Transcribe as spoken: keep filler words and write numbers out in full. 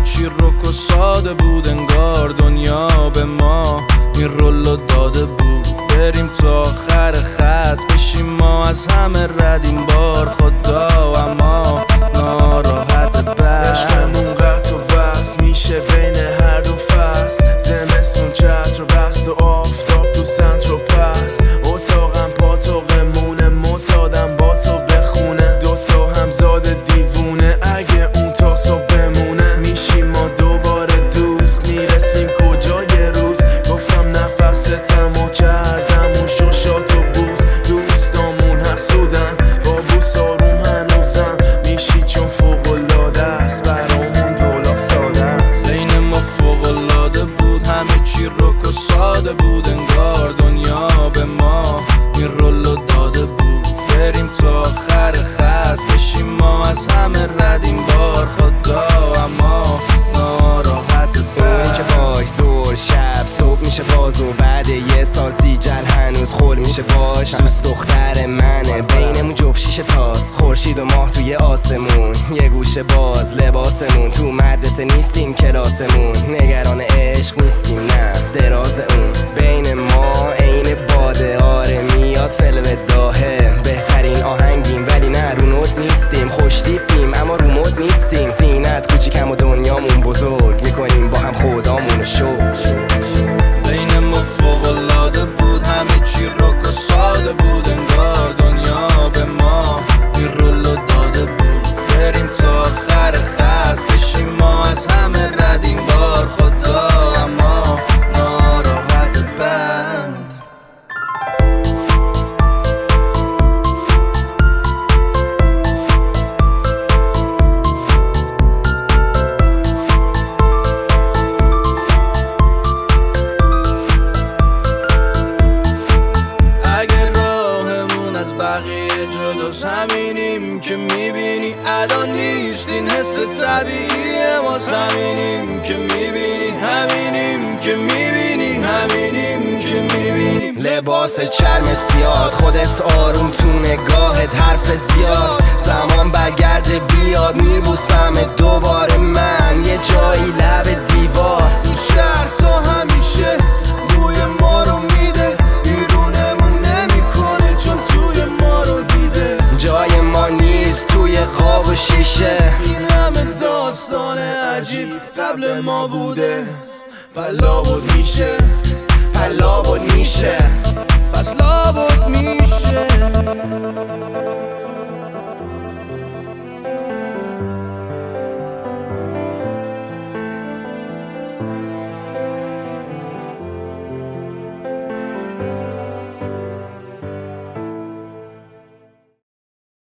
چی رک و ساده بود، انگار دنیا به ما این رولو داده بود. بریم تا آخر خط بشیم ما از همه رد این بار خدا، اما ناراحت بر عشقمون قطع و وصل میشه بین هر دو فصل. زمستون چتر بست و آفتاب تو سنتر و پس. اتاقم پاتوقمونه معتادم با تو بخونه. دوتا همزاد دیوونه اگه اون تا صبح بمونه. میشیم ما دوباره دوست، میرسیم کجا یه روز. گفتم نفستم و کردم اون شوشات و بوس. دوستامون حسودن با بوس آروم هنوزم میشی چون فوق‌العاده است برامون دولا ساده است. بین ما فوق‌العاده بود، همه چی رک و ساده بود، انگار دنیا به ما این رولو داده بود. بریم تا آخر خط بشیم ما از همه رد این بار خدا، اما ناراحت بر اون که باش زور شب صبح میشه باز و بعد یه سال سیجل هنوز خول میشه باش. دوست دختر منه بینمون جفت شیشه تاست، خورشید و ماه توی آسمون، یه گوشه باز لباسمون. تو مدرسه نیستیم کلاسمون، نگران عشق نیستیم نه دراز اون. بین ما عین باده آره میاد فلو داهه. بهترین آهنگیم ولی نه رو نوت نیستیم. خوش تیپیم اما رو مد نیستیم. سینت کوچیکم و دنیامون بزرگ، میکنیم با هم خدامونو شکر. بین ما فوق‌العاده بود، همه چی رک و ساده بود، انگار دنیا به ما این رولو داده بود. بریم تا آخر خط بشیم ما از همه رد این بار خدا، اما ناراحت بند. بقیه جداست همینیم که میبینی ادا نیست، این حس طبیعیه ما همینیم که میبینی، همینیم که میبینی، همینیم که میبینیم. لباس چرم سیاد خودت آروم تو نگاهت حرف زیاد. زمان برگرده بیاد میبوسم دوباره من یه جایی لب دیوار. این شهر تا همیشه بوی ما رو میده، بیرونمون نمیکنه چون توی ما رو دیده. جای ما نیست توی خواب و شیشه. این همه داستان عجیب قبل ما بوده، پلا بود میشه پلا بود میشه پس لابد میشه.